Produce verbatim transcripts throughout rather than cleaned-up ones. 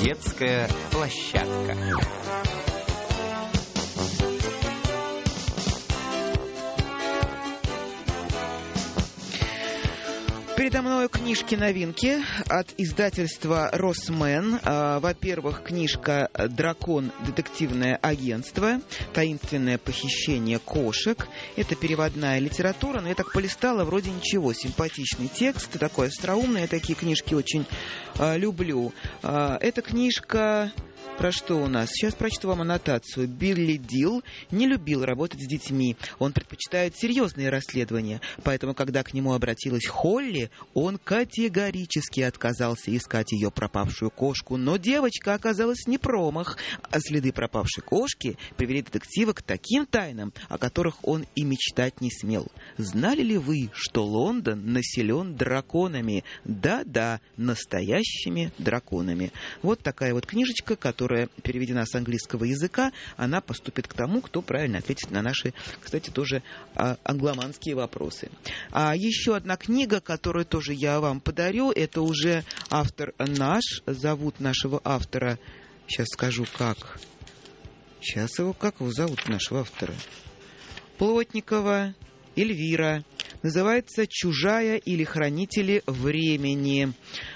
Детская площадка. Передо мной книжки-новинки от издательства «Росмен». Во-первых, книжка «Дракон. Детективное агентство. Таинственное похищение кошек». Это переводная литература, но я так полистала, вроде ничего. Симпатичный текст, такой остроумный. Я такие книжки очень а, люблю. А, эта книжка... Про что у нас? Сейчас прочту вам аннотацию. Билли Дилл не любил работать с детьми. Он предпочитает серьезные расследования. Поэтому, когда к нему обратилась Холли, он категорически отказался искать ее пропавшую кошку. Но девочка оказалась не промах. А следы пропавшей кошки привели детектива к таким тайнам, о которых он и мечтать не смел. Знали ли вы, что Лондон населен драконами? Да-да, настоящими драконами. Вот такая вот книжечка, которая переведена с английского языка, она поступит к тому, кто правильно ответит на наши, кстати, тоже а, англоманские вопросы. А еще одна книга, которую тоже я вам подарю, это уже автор наш, зовут нашего автора, сейчас скажу как, сейчас его, как его зовут, нашего автора? Плотникова Эльвира. Называется «Чужая или хранители времени».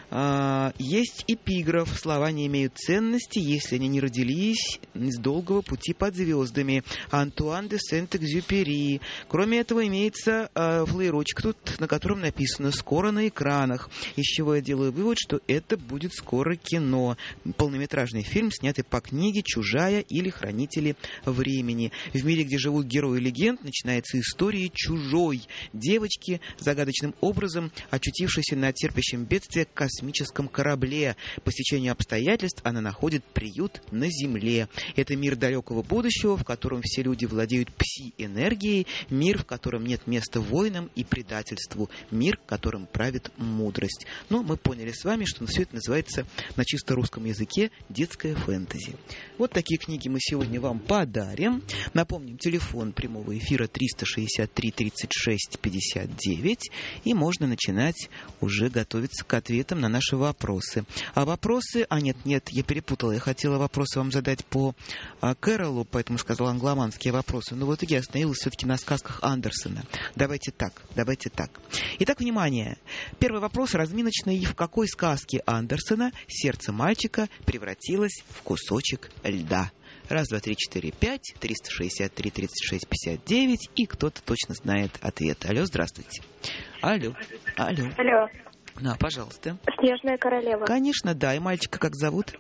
Есть эпиграф: слова не имеют ценности, если они не родились из долгого пути под звездами. Антуан де Сент-Экзюпери. Кроме этого, имеется э, флеерочек тут, на котором написано «Скоро на экранах», из чего я делаю вывод, что это будет скоро кино. Полнометражный фильм, снятый по книге «Чужая или хранители времени». В мире, где живут герои легенд, начинается история чужой девочки, загадочным образом очутившейся на терпящем бедствие космическом космическом корабле. По стечению обстоятельств она находит приют на Земле. Это мир далекого будущего, в котором все люди владеют пси-энергией, мир, в котором нет места войнам и предательству, мир, которым правит мудрость. Но мы поняли с вами, что все это называется на чисто русском языке детская фэнтези. Вот такие книги мы сегодня вам подарим. Напомним, телефон прямого эфира триста шестьдесят три тридцать шесть пятьдесят девять, и можно начинать уже готовиться к ответам на наши вопросы. А вопросы... А, нет, нет, я перепутала. Я хотела вопросы вам задать по а, Кэролу, поэтому сказала англоманские вопросы. Но вот я остановилась все-таки на сказках Андерсена. Давайте так, давайте так. Итак, внимание. Первый вопрос разминочный. В какой сказке Андерсена сердце мальчика превратилось в кусочек льда? Раз, два, три, четыре, пять, триста шестьдесят три тридцать шесть пятьдесят девять, и кто-то точно знает ответ. Алло, здравствуйте. Алло. Алло. Алло. Да, пожалуйста. Снежная королева. Конечно, да. И мальчика как зовут?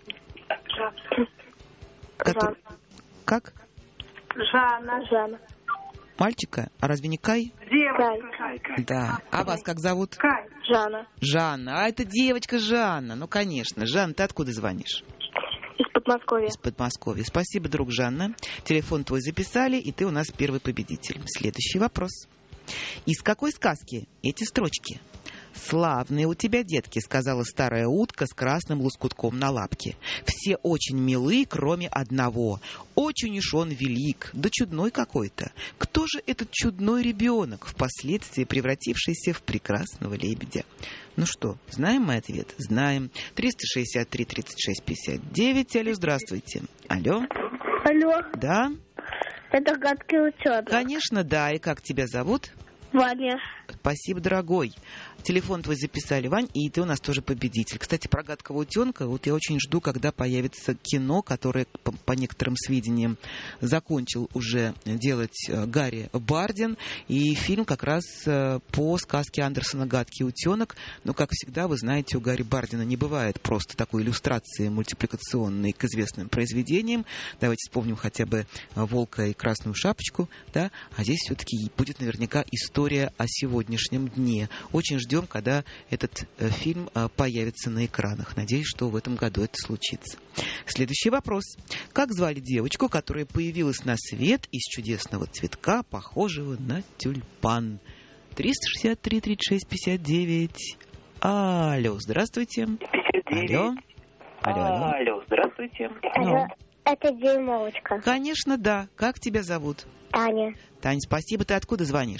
Который... Как? Жанна. Жанна. Мальчика? А разве не Кай? Кай. Да. А вас как зовут? Кай. Жанна. Жанна. А это девочка Жанна. Ну, конечно. Жанна, ты откуда звонишь? Из Подмосковья. Из Подмосковья. Спасибо, друг Жанна. Телефон твой записали, и ты у нас первый победитель. Следующий вопрос. Из какой сказки эти строчки? «Славные у тебя детки», — сказала старая утка с красным лоскутком на лапке. «Все очень милы, кроме одного. Очень уж он велик, да чудной какой-то. Кто же этот чудной ребенок, впоследствии превратившийся в прекрасного лебедя?» Ну что, знаем мы ответ? Знаем. триста шестьдесят три тридцать шесть пятьдесят девять. Алло, здравствуйте. Алло. Алло. Да? Это гадкий утенок. Конечно, да. И как тебя зовут? Ваня. Спасибо, дорогой. Телефон твой записали, Вань, и ты у нас тоже победитель. Кстати, про гадкого утенка, вот я очень жду, когда появится кино, которое, по, по некоторым сведениям, закончил уже делать Гарри Бардин, и фильм как раз по сказке Андерсена «Гадкий утенок». Но, как всегда, вы знаете, у Гарри Бардина не бывает просто такой иллюстрации мультипликационной к известным произведениям. Давайте вспомним хотя бы «Волка и красную шапочку», да? А здесь все-таки будет наверняка история о сегодняшнем дне. Очень ждем, когда этот э, фильм э, появится на экранах. Надеюсь, что в этом году это случится. Следующий вопрос. Как звали девочку, которая появилась на свет из чудесного цветка, похожего на тюльпан? триста шестьдесят три тридцать шесть пятьдесят девять. Алло, здравствуйте. пятьдесят девять. Алло. Алло, алло. Алло, здравствуйте. Ну. Это дюймовочка. Конечно, да. Как тебя зовут? Таня. Тань, спасибо. Ты откуда звонишь?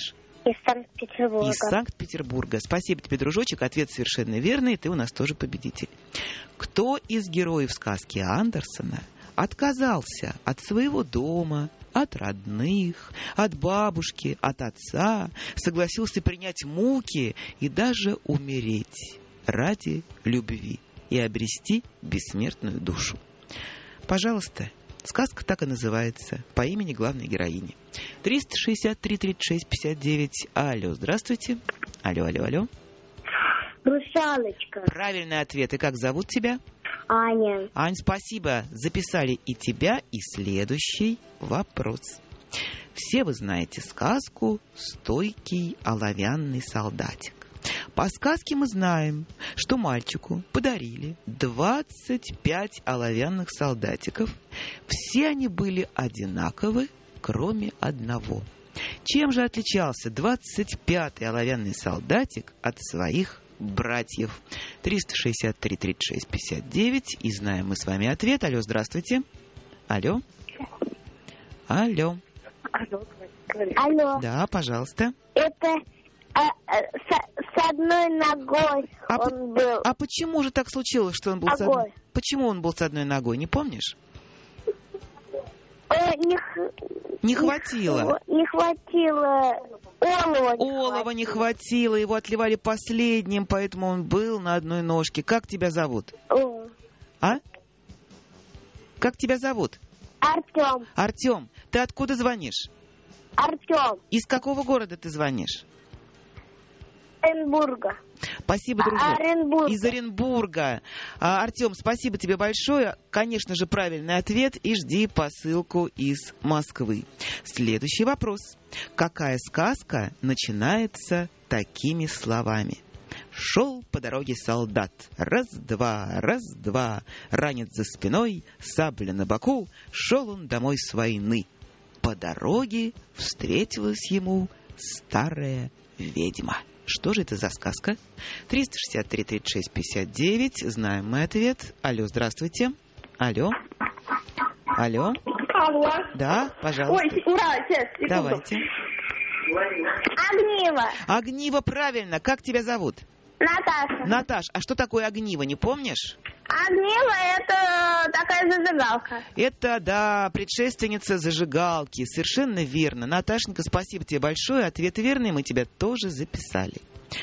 Из Санкт-Петербурга. Из Санкт-Петербурга. Спасибо тебе, дружочек. Ответ совершенно верный, ты у нас тоже победитель. Кто из героев сказки Андерсена отказался от своего дома, от родных, от бабушки, от отца, согласился принять муки и даже умереть ради любви и обрести бессмертную душу? Пожалуйста, сказка так и называется, по имени главной героини. триста шестьдесят три тридцать шесть пятьдесят девять. Алло, здравствуйте. Алло, алло, алло. Русалочка. Правильный ответ. И как зовут тебя? Аня. Ань, спасибо. Записали и тебя, и следующий вопрос. Все вы знаете сказку «Стойкий оловянный солдатик». По сказке мы знаем, что мальчику подарили двадцать пять оловянных солдатиков. Все они были одинаковы, кроме одного. Чем же отличался двадцать пятый оловянный солдатик от своих братьев? триста шестьдесят три тридцать шесть пятьдесят девять. И знаем мы с вами ответ. Алло, здравствуйте. Алло. Алло. Алло. Да, пожалуйста. Это а, а, с, с одной ногой А, он по- был. а почему же так случилось, что он был с Ногой. одной... Почему он был с одной ногой, не помнишь? Э, не, х- Не хватило. Не хватило. Олова не Олова не хватило, его отливали последним, поэтому он был на одной ножке. Как тебя зовут? О, А? Как тебя зовут? Артем. Артем, ты откуда звонишь? Артем. Из какого города ты звонишь? Оренбурга. Спасибо, дружок. Оренбург. Из Оренбурга. А, Артем, спасибо тебе большое. Конечно же, правильный ответ. И жди посылку из Москвы. Следующий вопрос. Какая сказка начинается такими словами? Шел по дороге солдат. Раз-два, раз-два. Ранец за спиной, сабля на боку. Шел он домой с войны. По дороге встретилась ему старая ведьма. Что же это за сказка? триста шестьдесят три тридцать шесть пятьдесят девять. Знаем мы ответ. Алло, здравствуйте. Алло. Алло. Алло. Да, пожалуйста. Ой, ура, сейчас, секунду. Давайте. Огниво. Огниво, правильно. Как тебя зовут? Наташа. Наташ, а что такое огниво, не помнишь? Огниво — это такая зажигалка. Это, да, предшественница зажигалки. Совершенно верно. Наташенька, спасибо тебе большое. Ответ верный, мы тебя тоже записали.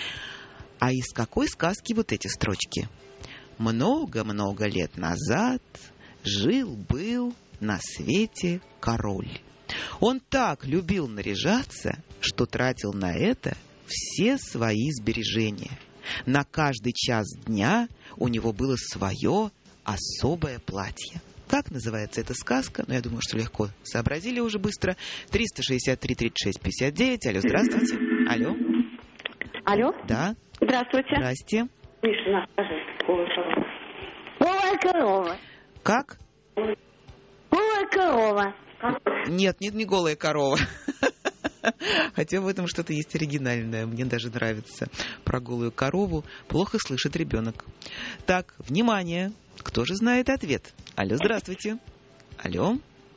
А из какой сказки вот эти строчки? Много-много лет назад жил-был на свете король. Он так любил наряжаться, что тратил на это все свои сбережения. На каждый час дня у него было свое особое платье. Как называется эта сказка? Ну, я думаю, что легко сообразили уже быстро. триста шестьдесят три тридцать шесть пятьдесят девять. Алло, здравствуйте. Алло. Алло. Да. Здравствуйте. Здрасте. Миша, на, скажи. Голая корова. Голая корова. Как? Голая корова. Нет, нет, не голая корова. Хотя в этом что-то есть оригинальное. Мне даже нравится. Про голую корову плохо слышит ребенок. Так, внимание. Кто же знает ответ? Алло, здравствуйте. Алло.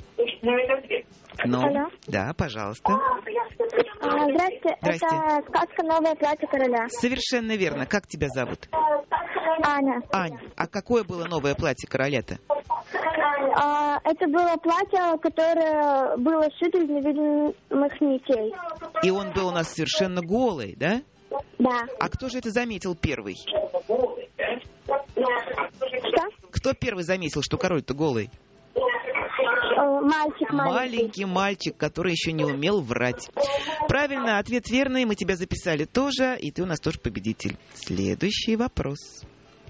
Ну, Алло. да, пожалуйста. А, Здравствуйте. Здрасте. Это сказка «Новое платье короля». Совершенно верно. Как тебя зовут? Аня. Ань, а какое было новое платье короля-то? А, это было платье, которое было сшито из невидимых нитей. И он был у нас совершенно голый, да? Да. А кто же это заметил первый? Что? Кто первый заметил, что король-то голый? Э, Мальчик маленький. Маленький мальчик, который еще не умел врать. Правильно, ответ верный, мы тебя записали тоже, и ты у нас тоже победитель. Следующий вопрос.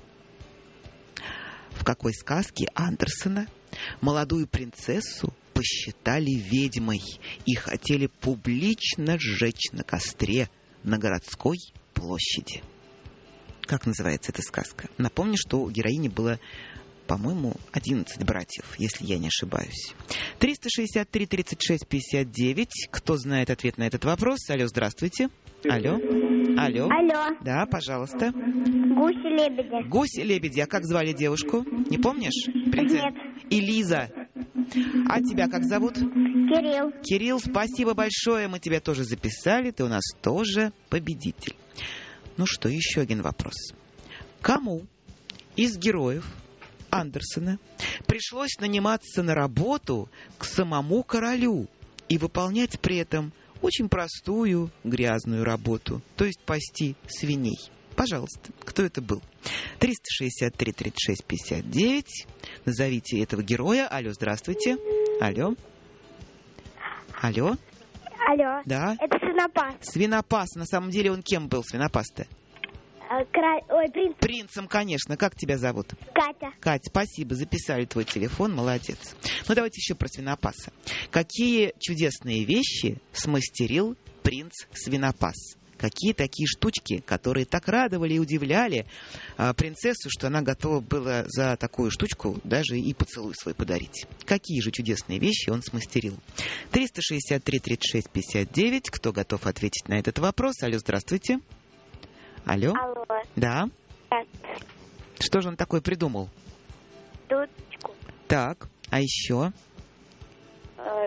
В какой сказке Андерсена молодую принцессу посчитали ведьмой и хотели публично сжечь на костре на городской площади? Как называется эта сказка? Напомню, что у героини было, по-моему, одиннадцать братьев, если я не ошибаюсь. триста шестьдесят три тридцать шесть пятьдесят девять. Кто знает ответ на этот вопрос? Алло, здравствуйте. Алло. Алло. Алло. Да, пожалуйста. Гуси-лебеди. Гуси-лебеди. А как звали девушку? Не помнишь? Принцесса? Нет. Элиза. А тебя как зовут? Кирилл. Кирилл, спасибо большое, мы тебя тоже записали, ты у нас тоже победитель. Ну что, еще один вопрос. Кому из героев Андерсена пришлось наниматься на работу к самому королю и выполнять при этом очень простую грязную работу, то есть пасти свиней? Пожалуйста, кто это был? триста шестьдесят три тридцать шесть пятьдесят девять. Назовите этого героя. Алло, здравствуйте. Алло. Алло. Алло. Да. Это свинопас. Свинопас. На самом деле он кем был, свинопас-то? А, кра... Ой, принц. Принцем, конечно. Как тебя зовут? Катя. Кать, спасибо. Записали твой телефон. Молодец. Ну, давайте еще про свинопаса. Какие чудесные вещи смастерил принц Свинопас? Какие такие штучки, которые так радовали и удивляли а, принцессу, что она готова была за такую штучку даже и поцелуй свой подарить. Какие же чудесные вещи он смастерил? триста шестьдесят три тридцать шесть пятьдесят девять. Кто готов ответить на этот вопрос? Алло, здравствуйте. Алло. Алло. Да. Так. Что же он такое придумал? Дудочку. Так, а еще? Э,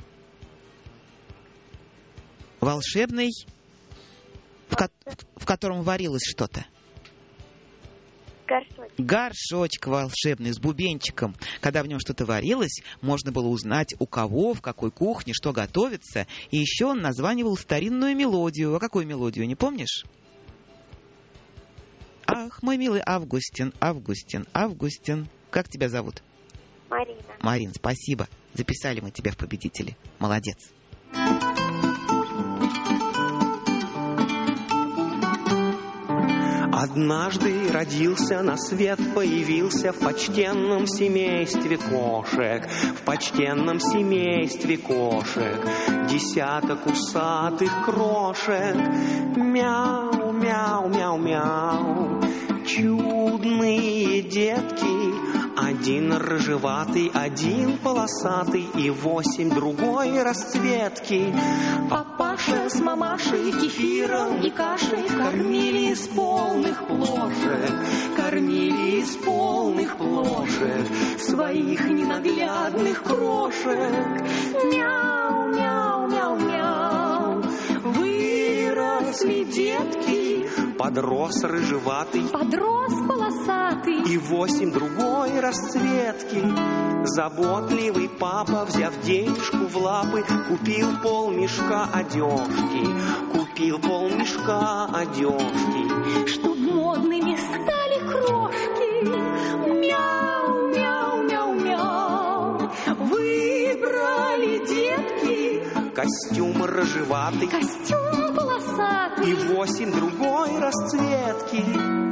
Волшебный, в, ко- в котором варилось что-то. горшочек. Горшочек волшебный с бубенчиком. Когда в нем что-то варилось, можно было узнать, у кого, в какой кухне, что готовится. И еще он названивал старинную мелодию. А какую мелодию, не помнишь? Ах, мой милый Августин, Августин, Августин. Как тебя зовут? Марина. Марин, спасибо. Записали мы тебя в победители. Молодец. Однажды родился на свет, появился в почтенном семействе кошек, в почтенном семействе кошек, десяток усатых крошек. Мяу, мяу, мяу, мяу, чудные детки. Один рыжеватый, один полосатый и восемь другой расцветки. Папаша с мамашей кефиром и кашей кормили из полных плошек, кормили из полных плошек своих ненаглядных крошек. Мяу, мяу, мяу, мяу, выросли детки. Подрос рыжеватый, подрос полосатый и восемь другой расцветки. Заботливый папа, взяв денежку в лапы, купил полмешка одежки, купил полмешка одежки, чтоб модными стали крошки. Мяу, мяу, мяу, мяу, выбрали детки костюм рыжеватый, костюм полосатый и восемь другой расцветки.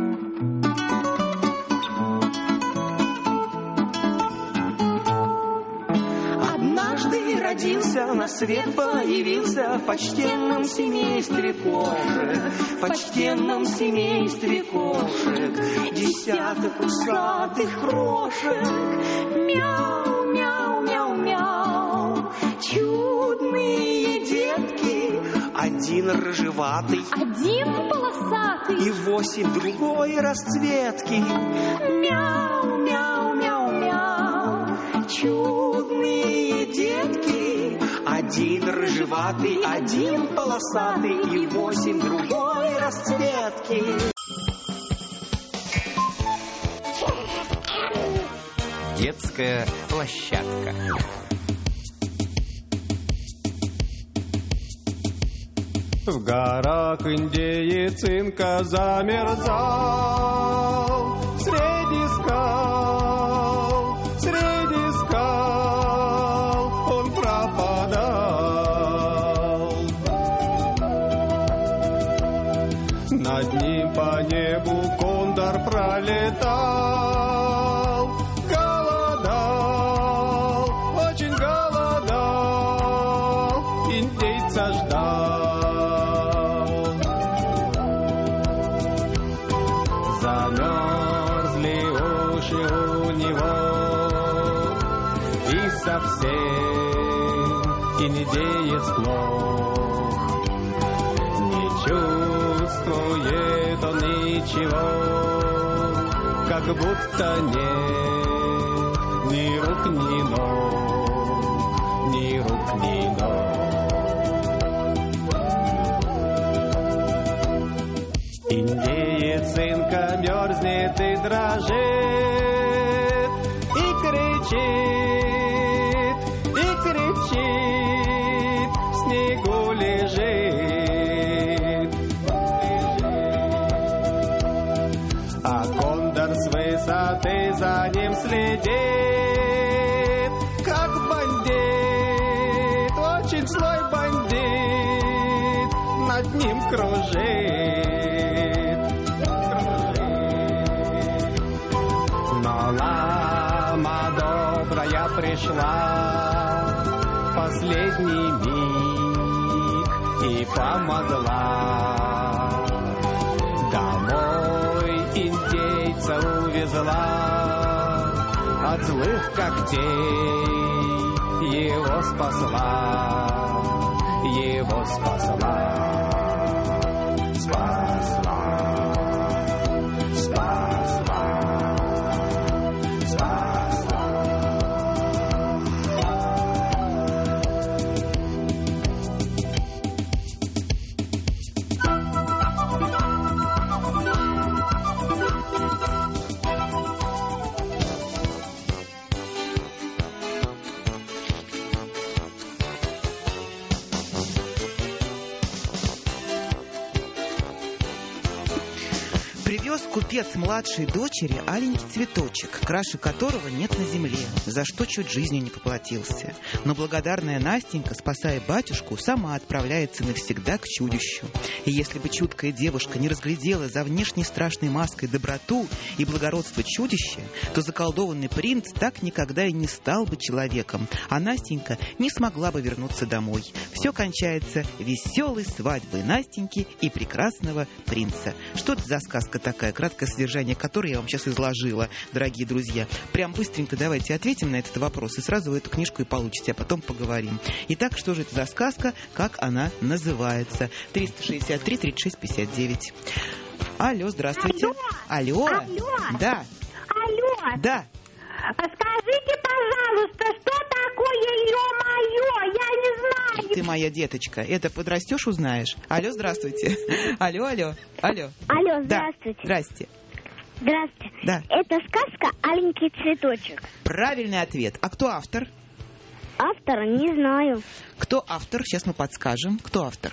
Однажды родился на свет, появился в почтенном семействе кошек, в почтенном семействе кошек, десяток усатых крошек. Мяу, мяу, мяу, мяу, чудные детки. Один рыжеватый, один полосатый и восемь другой расцветки. Мяу, мяу, мяу, мяу, чудные детки. Один рыжеватый, один полосатый и восемь другой расцветки. Детская площадка. В горах индеец инка замерзал среди скал, среди скал он пропадал. Над ним по небу кондор пролетал, голодал, очень голодал, индейца ждал. Замерзли уши у него, и совсем индеец плох. Не чувствует он ничего, как будто нет ни рук, ни ног, ни рук, ни ног. Индеец инка мерзнет и дрожит, и кричит, и кричит, в снегу лежит. А кондор с высоты за ним следит, как бандит, очень злой бандит, над ним кружит. Но лама добрая пришла в последний миг и помогла. Домой индейца увезла, от злых когтей его спасла, его спасла, спасла, спасла, спасла. Привез купец младшей дочери аленький цветочек, краше которого нет на земле, за что чуть жизнью не поплатился. Но благодарная Настенька, спасая батюшку, сама отправляется навсегда к чудищу. И если бы чуткая девушка не разглядела за внешней страшной маской доброту и благородство чудища, то заколдованный принц так никогда и не стал бы человеком, а Настенька не смогла бы вернуться домой. Все кончается веселой свадьбой Настеньки и прекрасного принца. Что это за сказка такая, краткое содержание которой я вам сейчас изложила, дорогие друзья? Прям быстренько давайте ответим на этот вопрос, и сразу вы эту книжку и получите, а потом поговорим. Итак, что же это за сказка, как она называется? триста шестьдесят три тридцать шесть пятьдесят девять. Алло, здравствуйте. Алло. Алло. Да. Алло. Да. Скажите, пожалуйста, что такое ё-моё? Я не знаю. Ты моя деточка. Это подрастешь, узнаешь. Алло, здравствуйте. Алло, алло. Алло. Алло, Да. здравствуйте. Здрасте. Здравствуйте. Да. Это сказка «Аленький цветочек». Правильный ответ. А кто автор? Автора не знаю. Кто автор? Сейчас мы подскажем. Кто автор?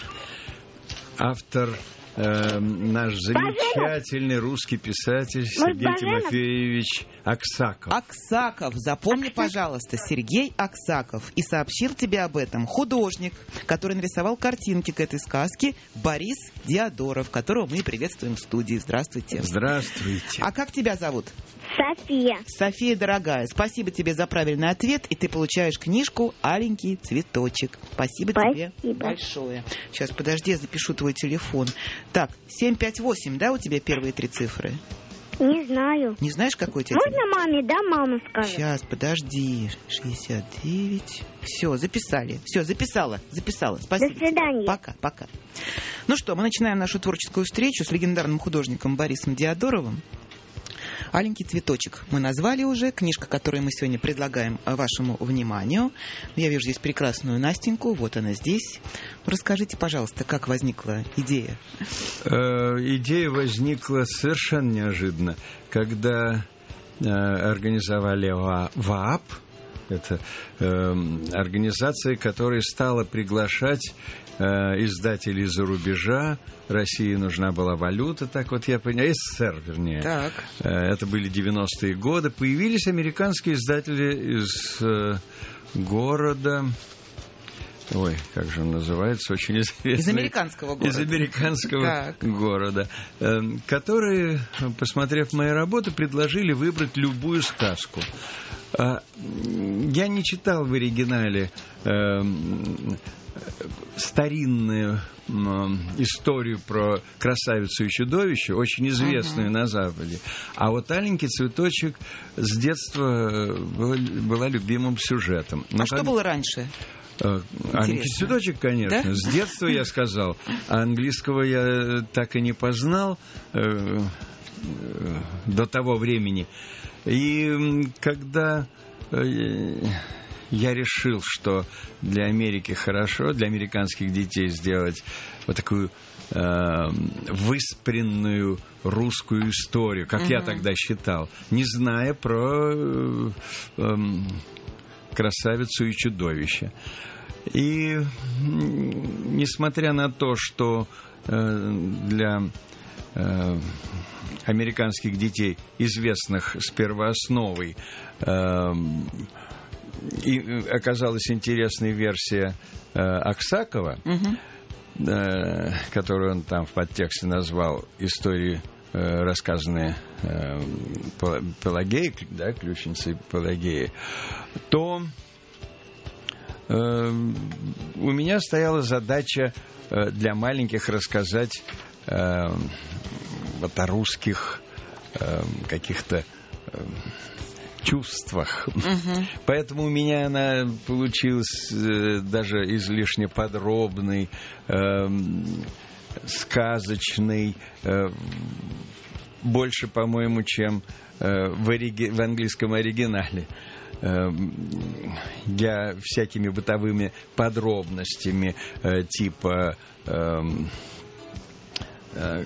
Автор э, наш замечательный русский писатель Сергей Баженов? Тимофеевич Аксаков. Аксаков. Запомни, пожалуйста, Сергей Аксаков. И сообщил тебе об этом художник, который нарисовал картинки к этой сказке, Борис Диодоров, которого мы приветствуем в студии. Здравствуйте. Здравствуйте. А как тебя зовут? София. София, дорогая, спасибо тебе за правильный ответ, и ты получаешь книжку «Аленький цветочек». Спасибо, Спасибо. тебе большое. Сейчас, подожди, я запишу твой телефон. Так, семь пять восемь, да, у тебя первые три цифры? Не знаю. Не знаешь, какой у тебя? Можно маме, да, мама скажет? Сейчас, подожди. шестьдесят девять. Все, записали. Все, записала. Записала. Спасибо. До свидания. Тебе. Пока, пока. Ну что, мы начинаем нашу творческую встречу с легендарным художником Борисом Диодоровым. «Аленький цветочек» мы назвали уже. Книжка, которую мы сегодня предлагаем вашему вниманию. Я вижу здесь прекрасную Настеньку. Вот она здесь. Расскажите, пожалуйста, как возникла идея? Э, идея возникла совершенно неожиданно, когда э, организовали ВААП. Это э, организация, которая стала приглашать э, издателей из-за рубежа. России нужна была валюта, так вот я понял, СССР, вернее. Так. Э, это были девяностые годы. Появились американские издатели из э, города... Ой, как же он называется, очень известный. Из американского города. Из американского так. города. Э, которые, посмотрев мои работы, предложили выбрать любую сказку. Я не читал в оригинале э, старинную э, историю про красавицу и чудовище, очень известную uh-huh. на Западе. А вот «Аленький цветочек» с детства была, была любимым сюжетом. Но а как... что было раньше? Э, «Аленький цветочек», конечно. Да? С детства я сказал. А английского я так и не познал э, э, до того времени. И когда э, я решил, что для Америки хорошо, для американских детей сделать вот такую э, выспренную русскую историю, как uh-huh. я тогда считал, не зная про э, э, красавицу и чудовище. И несмотря на то, что э, для э, американских детей, известных с первоосновой, э, и оказалась интересная версия э, Аксакова, угу. э, которую он там в подтексте назвал «Истории, э, рассказанные э, Пелагеей, да, ключницей Пелагеи», то э, у меня стояла задача э, для маленьких рассказать э, вот о русских э, каких-то э, чувствах. Uh-huh. Поэтому у меня она получилась э, даже излишне подробной, э, сказочной, э, больше, по-моему, чем э, в, ориги... в английском оригинале. Э, я всякими бытовыми подробностями э, типа э, э,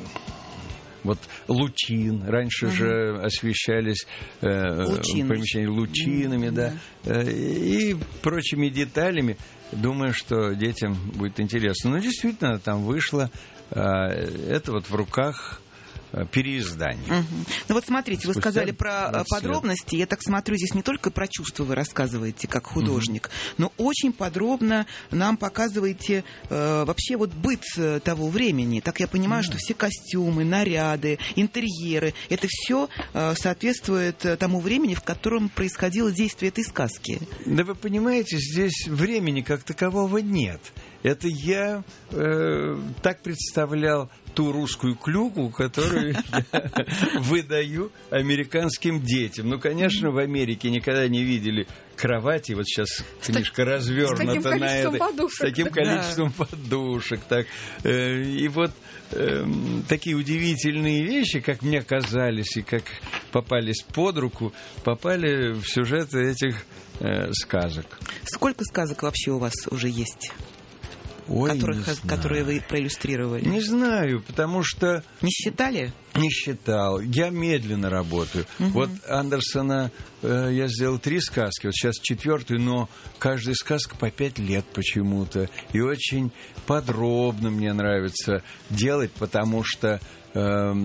вот лучин, раньше uh-huh. же освещались э, помещения лучинами, uh-huh. да, э, и прочими деталями. Думаю, что детям будет интересно. Но действительно, там вышло э, это вот в руках переиздание. Угу. Ну вот смотрите, вы сказали про подробности. Я так смотрю, здесь не только про чувства вы рассказываете как художник, угу. но очень подробно нам показываете э, вообще вот быт того времени. Так я понимаю, угу. что все костюмы, наряды, интерьеры, это все э, соответствует тому времени, в котором происходило действие этой сказки. Да вы понимаете, здесь времени как такового нет. Это я э, так представлял ту русскую клюкву, которую я выдаю американским детям. Ну, конечно, в Америке никогда не видели кровати. Вот сейчас книжка развернута на это. С таким количеством подушек. Так. И вот э, такие удивительные вещи, как мне казались и как попались под руку, попали в сюжеты этих э, сказок. Сколько сказок вообще у вас уже есть? Ой, которых, которые вы проиллюстрировали? Не знаю, потому что... Не считали? Не считал. Я медленно работаю. Угу. Вот Андерсона э, я сделал три сказки, вот сейчас четвертую, но каждая сказка по пять лет почему-то. И очень подробно мне нравится делать, потому что э,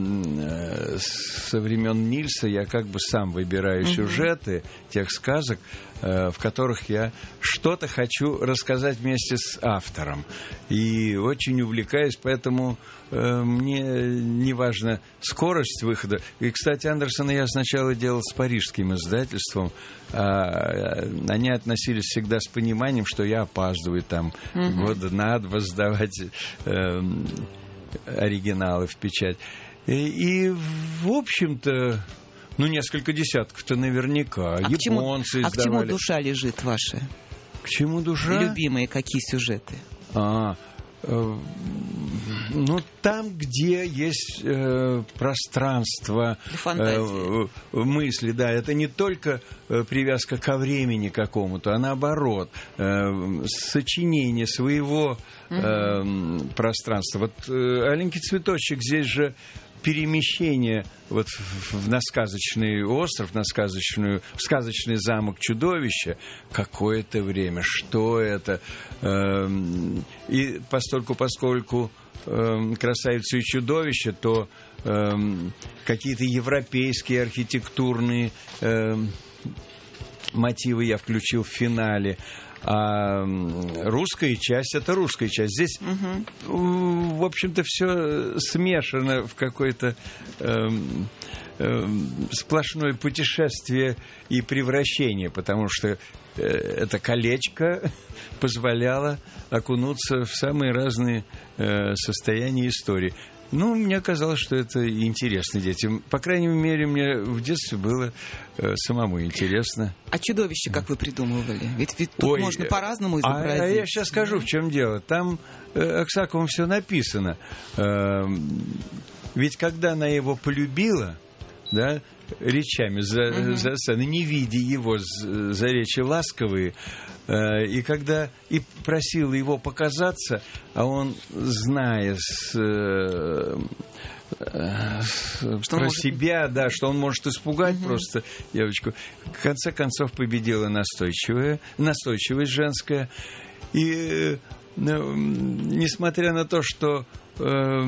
э, со времен Нильса я как бы сам выбираю угу. сюжеты тех сказок, в которых я что-то хочу рассказать вместе с автором. И очень увлекаюсь, поэтому э, мне не важна скорость выхода. И, кстати, Андерсона я сначала делал с парижским издательством. А они относились всегда с пониманием, что я опаздываю там угу. года на два сдавать э, оригиналы в печать. И, и в общем-то, ну, несколько десятков-то наверняка. А Японцы к чему, издавали. А к чему душа лежит ваша? К чему душа? Любимые какие сюжеты? А, э, ну, там, где есть э, пространство э, мысли, да, это не только э, привязка ко времени какому-то, а наоборот, э, сочинение своего э, mm-hmm. пространства. Вот э, «Аленький цветочек» здесь же перемещение вот в, на сказочный остров, на сказочную, в сказочный замок чудовища какое-то время. Что это? Эм, и постольку, поскольку эм, красавица и чудовище, то эм, какие-то европейские архитектурные эм, мотивы я включил в финале. А русская часть — это русская часть. Здесь, угу. в общем-то, все смешано в какое-то э, э, сплошное путешествие и превращение, потому что э, это колечко позволяло окунуться в самые разные э, состояния истории. Ну, мне казалось, что это интересно детям. По крайней мере, мне в детстве было э, самому интересно. А чудовище как вы придумывали? Ведь, ведь тут Ой, можно по-разному изобразить. А, а я сейчас скажу, в чем дело. Там э, Аксаковым все написано. Э, ведь когда она его полюбила, да, речами за, uh-huh. за сценой, не видя его за, за речи ласковые. Э, и когда и просила его показаться, а он, зная с, э, э, что про может... себя, да, что он может испугать uh-huh. просто девочку, в конце концов победила настойчивая, настойчивость женская. И э, несмотря на то, что э,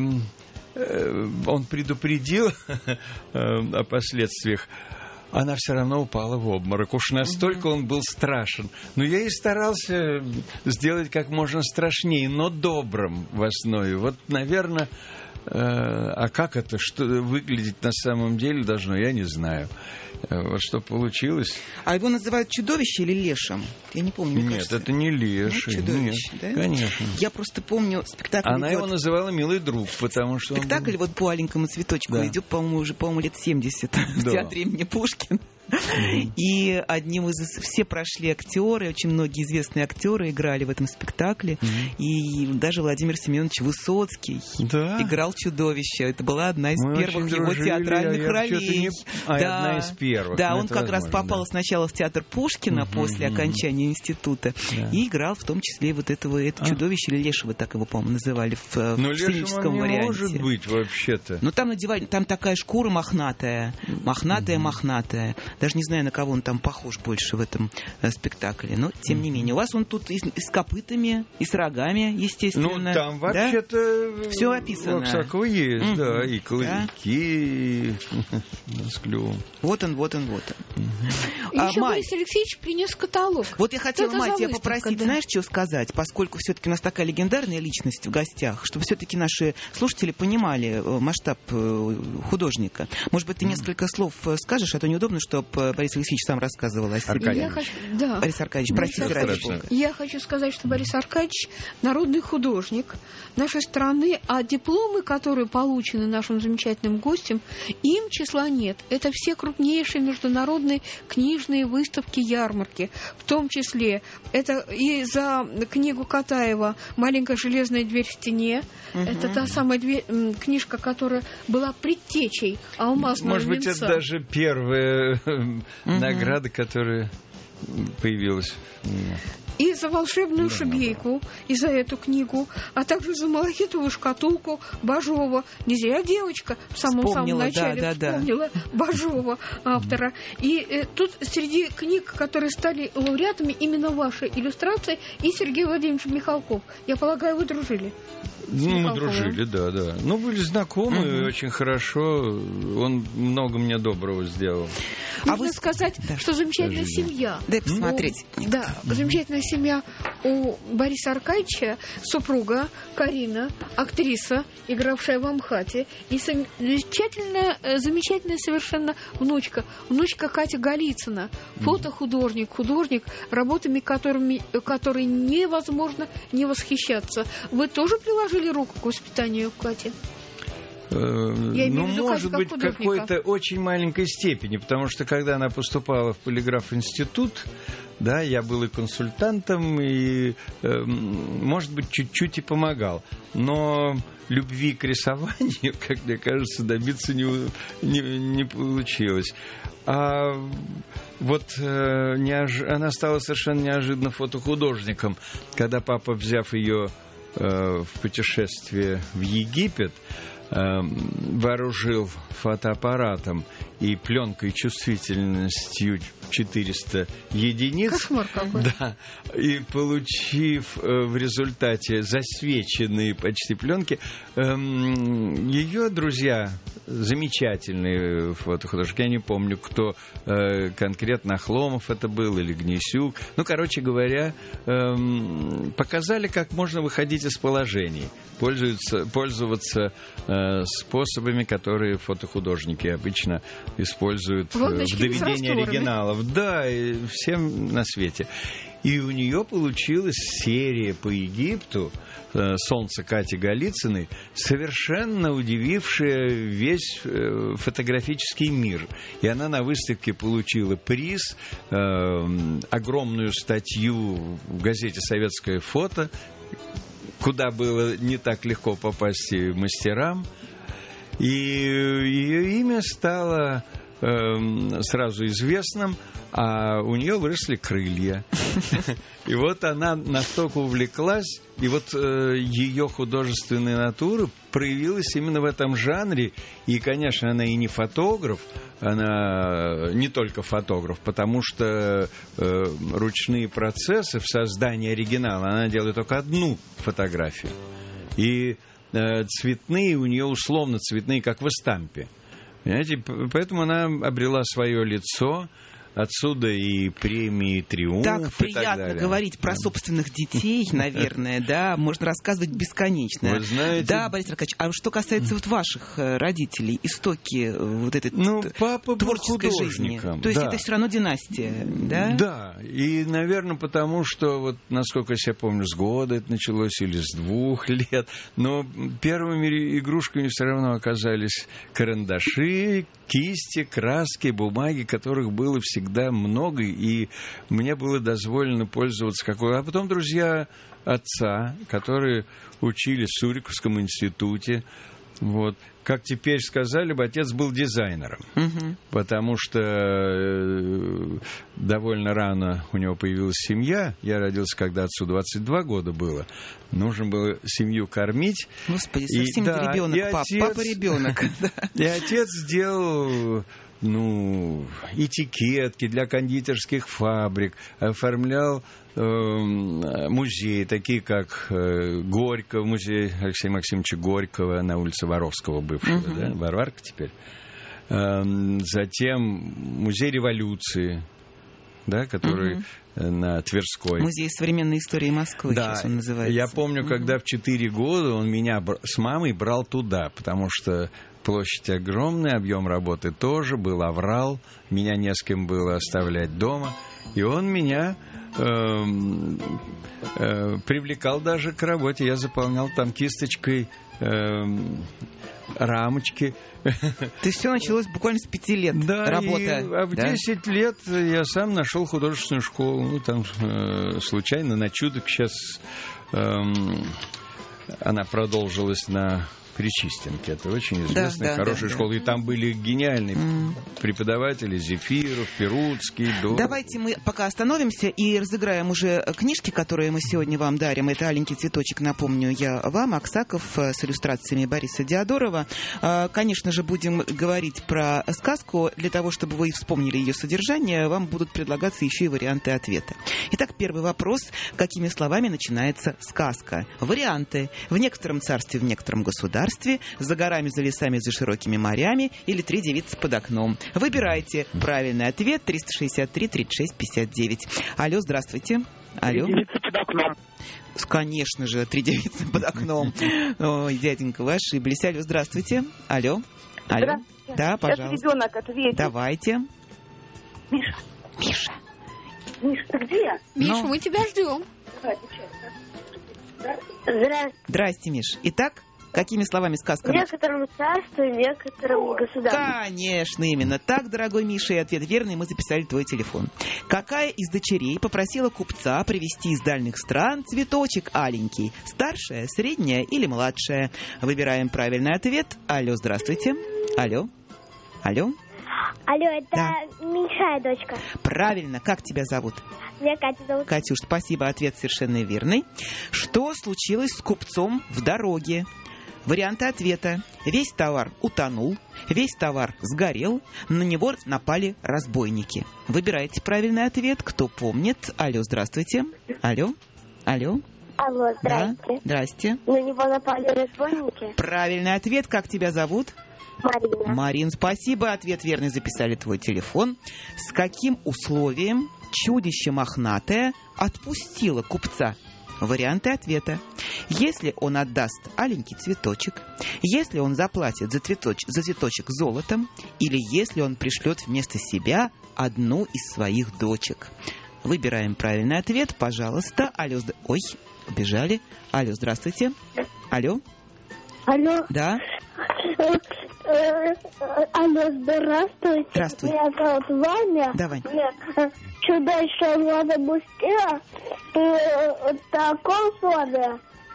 он предупредил о последствиях, она все равно упала в обморок. Уж настолько он был страшен. Но я и старался сделать как можно страшнее, но добрым в основе. Вот, наверное, э, а как это что выглядеть на самом деле должно, я не знаю. Вот что получилось. А его называют чудовище или лешим? Я не помню. Мне Нет, кажется, это не леший. Нет, чудовище, Нет, да? конечно. Я просто помню спектакль. Она идет... его называла «Милый друг», потому что спектакль он был... вот по аленькому цветочку да. идет, по-моему, уже, по-моему, лет семьдесят да. в театре имени Пушкина. Mm-hmm. И одним из... Все прошли актеры, очень многие известные актеры играли в этом спектакле. Mm-hmm. И даже Владимир Семенович Высоцкий да. играл чудовище. Это была одна из Мы первых его дружили, театральных а ролей. Не... А, да. одна из первых. Да, ну, он как возможно, раз попал да. сначала в театр Пушкина mm-hmm. после окончания института. Да. И играл в том числе вот этого, это а. чудовище, или лешего, так его, по-моему, называли в, в сценическом варианте. Не может быть вообще-то. Ну, там надевали, там такая шкура мохнатая. Мохнатая-мохнатая. Даже не знаю, на кого он там похож больше в этом э, спектакле. Но, тем mm-hmm. не менее, у вас он тут и с, и с копытами, и с рогами, естественно. Ну, там вообще-то... Да? Все описано. Всякого есть, mm-hmm. да. И клыки, да? с клювом. Вот он, вот он, вот он. Mm-hmm. А, еще Май... Борис Алексеевич принес каталог. Вот я хотела, Мать, тебя попросить, да? знаешь, что сказать? Поскольку все-таки у нас такая легендарная личность в гостях, чтобы все-таки наши слушатели понимали масштаб художника. Может быть, ты mm-hmm. несколько слов скажешь, а то неудобно, чтобы Борис Алексеевич сам рассказывал о себе. Я хочу... да. Борис Аркадьевич, простите, ради Бога. Я хочу сказать, что Борис Аркадьевич народный художник нашей страны, а дипломы, которые получены нашим замечательным гостем, им числа нет. Это все крупнейшие международные книжные выставки, ярмарки. В том числе это и за книгу Катаева «Маленькая железная дверь в стене». Угу. Это та самая дверь, книжка, которая была предтечей алмазного Может быть, венца. Это даже первая угу. награда, которая появилась. И за волшебную да, шубейку, да. и за эту книгу, а также за малахитовую шкатулку Бажова. Не зря девочка в самом-самом начале да, да, вспомнила да. Бажова, автора. И э, тут среди книг, которые стали лауреатами, именно ваша иллюстрация и Сергей Владимирович Михалков. Я полагаю, вы дружили? Ну, мы дружили, да, да. Ну, были знакомы угу. очень хорошо. Он много мне доброго сделал. Нужно а вы сказать, да. что замечательная Скажи. семья. Дай посмотреть. У, да, замечательная семья у Бориса Аркадьевича, супруга Карина, актриса, игравшая в Амхате, и замечательная, замечательная совершенно внучка, внучка Катя Голицына, фотохудожник, художник, работами которыми, которой невозможно не восхищаться. Вы тоже приложили руку к воспитанию Кати? Я ну, может быть, в какой-то очень маленькой степени, потому что, когда она поступала в полиграф-институт, да, я был и консультантом, и, э, может быть, чуть-чуть и помогал. Но любви к рисованию, как мне кажется, добиться не, не, не получилось. А вот э, неож... она стала совершенно неожиданно фотохудожником, когда папа, взяв ее э, в путешествие в Египет, вооружил фотоаппаратом и пленкой чувствительностью четыреста единиц. Кошмар какой. Да, и получив в результате засвеченные почти пленки, ее друзья, замечательные фотохудожники, я не помню, кто конкретно, Хломов это был или Гнесюк, ну, короче говоря, показали, как можно выходить из положений, пользоваться, пользоваться способами, которые фотохудожники обычно используют Лодочки в доведении оригиналов. Да, и всем на свете. И у нее получилась серия по Египту «Солнце» Кати Голицыной, совершенно удивившая весь фотографический мир. И она на выставке получила приз, э, огромную статью в газете «Советское фото», куда было не так легко попасть и мастерам. И ее имя стало эм, сразу известным, а у нее выросли крылья. И вот она настолько увлеклась, и вот э, ее художественная натура проявилась именно в этом жанре. И, конечно, она и не фотограф, она не только фотограф, потому что э, ручные процессы в создании оригинала, она делает только одну фотографию. И э, цветные у нее условно цветные, как в эстампе. Понимаете? Поэтому она обрела свое лицо. Отсюда и премии, и триумф. Так приятно и так говорить про собственных детей, наверное, да, можно рассказывать бесконечно. Вы знаете... Да, Борис Аркадьевич, а что касается вот ваших родителей, истоки вот этой ну, папа творческой был жизни, художником, то есть да. это все равно династия, да? Да, и, наверное, потому что, вот, насколько я себя помню, с года это началось или с двух лет, но первыми игрушками все равно оказались карандаши, кисти, краски, бумаги, которых было всегда много, и мне было дозволено пользоваться какой. А потом друзья отца, которые учились в Суриковском институте. Вот. Как теперь сказали бы, отец был дизайнером, угу. потому что э, довольно рано у него появилась семья. Я родился, когда отцу двадцать два года было. Нужно было семью кормить. Господи, совсем да, ребенок, пап, отец, папа-ребенок. И отец сделал... ну, этикетки для кондитерских фабрик, оформлял э, музеи, такие как э, Горького, музей Алексея Максимовича Горького на улице Воровского бывшего, uh-huh. да, Варварка теперь. Э, затем музей революции, да, который uh-huh. на Тверской. Музей современной истории Москвы, да, сейчас он называется. Я помню, uh-huh. когда в четыре года он меня с мамой брал туда, потому что площадь огромная, объем работы тоже, был аврал, меня не с кем было оставлять дома. И он меня э, э, привлекал даже к работе. Я заполнял там кисточкой э, рамочки. То есть все началось буквально с пяти лет, да, работа. И, а в да? десять лет я сам нашел художественную школу. Ну, там э, случайно, на чудо, сейчас э, она продолжилась на... Причистенке. Это очень известная, да, да, хорошая да, школа. Да. И там были гениальные mm. преподаватели: Зефиров, Перуцкий, Дор. Давайте мы пока остановимся и разыграем уже книжки, которые мы сегодня вам дарим. Это «Аленький цветочек», напомню я вам, Аксаков с иллюстрациями Бориса Диодорова. Конечно же, будем говорить про сказку. Для того, чтобы вы вспомнили ее содержание, вам будут предлагаться еще и варианты ответа. Итак, первый вопрос. Какими словами начинается сказка? Варианты: в некотором царстве, в некотором государстве, за горами, за лесами, за широкими морями, или три девицы под окном. Выбирайте правильный ответ. триста шестьдесят три тридцать шесть пятьдесят девять. Алло, здравствуйте. Алло. Три девицы под окном. Конечно же, три девицы под окном. Ой, дяденька, вы ошиблись. Алло, здравствуйте. Алло. Алло. Здравствуйте. Да, пожалуйста. Сейчас ребенок ответит. Давайте. Миша. Миша. Миша, ты где? Миша, ну... мы тебя ждем. Здравствуйте. Здрасте, Миш. Итак, какими словами сказка? В некотором царстве, в некотором государстве. Конечно, именно так, дорогой Миша, и ответ верный, мы записали твой телефон. Какая из дочерей попросила купца привезти из дальних стран цветочек аленький? Старшая, средняя или младшая? Выбираем правильный ответ. Алло, здравствуйте. Алло. Алло. Алло, это да. меньшая дочка. Правильно. Как тебя зовут? Меня Катя зовут. Катюш, спасибо, ответ совершенно верный. Что случилось с купцом в дороге? Варианты ответа: весь товар утонул, весь товар сгорел, на него напали разбойники. Выбирайте правильный ответ, кто помнит. Алло, здравствуйте. Алло. Алло. Алло, здрасте. Да, здрасте. На него напали разбойники. Правильный ответ. Как тебя зовут? Марина. Марин, спасибо. Ответ верный, записали твой телефон. С каким условием чудище мохнатое отпустило купца? Варианты ответа: если он отдаст аленький цветочек, если он заплатит за цветочек, за цветочек золотом, или если он пришлет вместо себя одну из своих дочек. Выбираем правильный ответ, пожалуйста. Алло, зд... ой, убежали. Алло, здравствуйте. Алло. Алло. Да. Алло, здравствуйте. Здравствуй. Меня зовут Ваня. Давай. Чудо Влада Бустера в таком слове,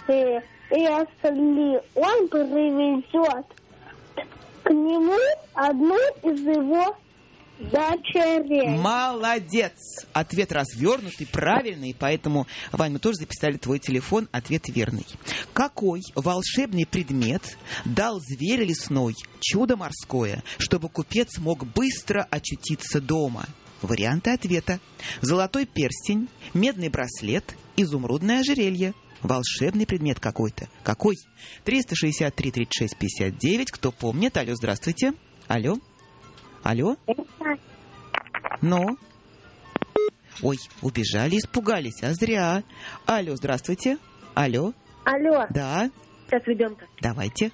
если он привезет к нему одну из его Дочерей. Молодец! Ответ развернутый, правильный, поэтому, Вань, мы тоже записали твой телефон. Ответ верный. Какой волшебный предмет дал зверь лесной, чудо морское, чтобы купец мог быстро очутиться дома? Варианты ответа. Золотой перстень, медный браслет, изумрудное ожерелье. Волшебный предмет какой-то. Какой? триста шестьдесят три тридцать шесть пятьдесят девять. Кто помнит? Алло, здравствуйте. Алло? Алло? Ну? Ой, убежали, испугались, а зря. Алло, здравствуйте. Алло? Алло. Да? Сейчас ребенка. Давайте.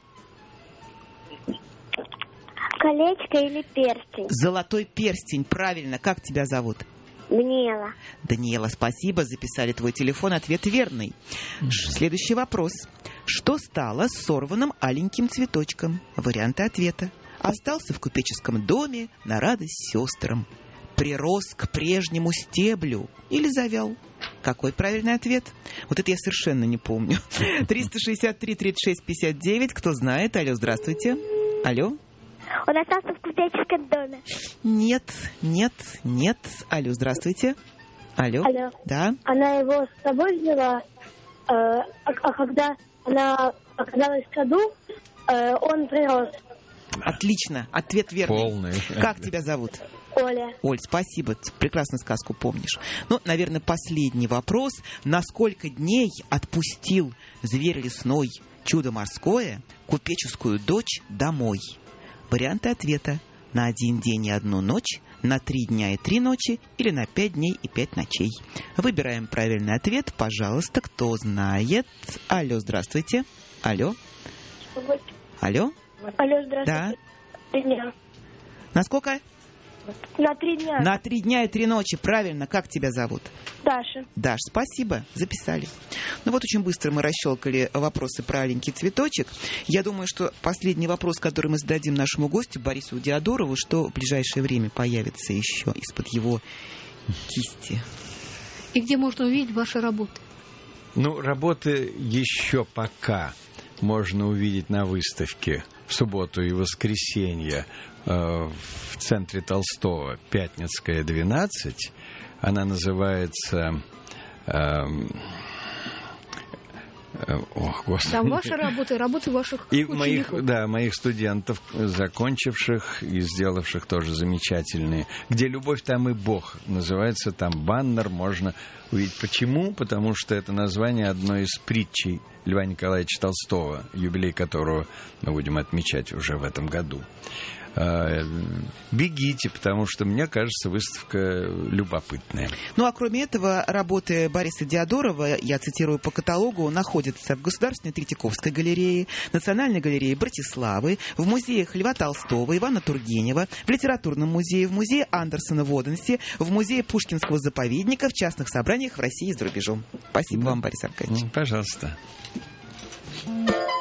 Колечко или перстень? Золотой перстень, правильно. Как тебя зовут? Даниэла. Даниэла, спасибо, записали твой телефон, ответ верный. Ш- Следующий вопрос. Что стало с сорванным аленьким цветочком? Варианты ответа. Остался в купеческом доме на радость сестрам. Прирос к прежнему стеблю или завял? Какой правильный ответ? Вот это я совершенно не помню. триста шестьдесят три тридцать шесть пятьдесят девять. Кто знает? Алло, здравствуйте. Алло? Он остался в купеческом доме. Нет, нет, нет. Алло, здравствуйте. Алло? Алло. Да? Она его с собой взяла, э, а, а когда она оказалась в саду, э, он прирос. Отлично, ответ верный. Полный. Как тебя зовут? Оля. Оль, спасибо, ты прекрасно сказку помнишь. Ну, наверное, последний вопрос. На сколько дней отпустил зверь лесной, чудо морское, купеческую дочь домой? Варианты ответа. На один день и одну ночь, на три дня и три ночи или на пять дней и пять ночей. Выбираем правильный ответ. Пожалуйста, кто знает. Алло, здравствуйте. Алло. Алло. Алло, здравствуйте. Да. Три дня. На сколько? На три дня. На три дня и три ночи. Правильно. Как тебя зовут? Даша. Даш, спасибо. Записали. Ну вот очень быстро мы расщелкали вопросы про аленький цветочек. Я думаю, что последний вопрос, который мы зададим нашему гостю Борису Диадорову, что в ближайшее время появится еще из-под его кисти. И где можно увидеть ваши работы? Ну, работы еще пока можно увидеть на выставке в субботу и воскресенье э, в центре Толстого, Пятницкая, двенадцать. Она называется... Э, э, ох, Господи. Там ваши работы, работы ваших И учеников. моих, да, моих студентов, закончивших и сделавших тоже замечательные. «Где любовь, там и Бог» называется, там баннер можно увидеть. Почему? Потому что это название одной из притчей Льва Николаевича Толстого, юбилей которого мы будем отмечать уже в этом году. Бегите, потому что, мне кажется, выставка любопытная. Ну, а кроме этого, работы Бориса Диадорова, я цитирую по каталогу, находятся в Государственной Третьяковской галерее, Национальной галерее Братиславы, в музеях Льва Толстого, Ивана Тургенева, в Литературном музее, в музее Андерсона в Оденсе, в музее Пушкинского заповедника, в частных собраниях в России и за рубежом. Спасибо вам, Борис Аркадьевич. Пожалуйста.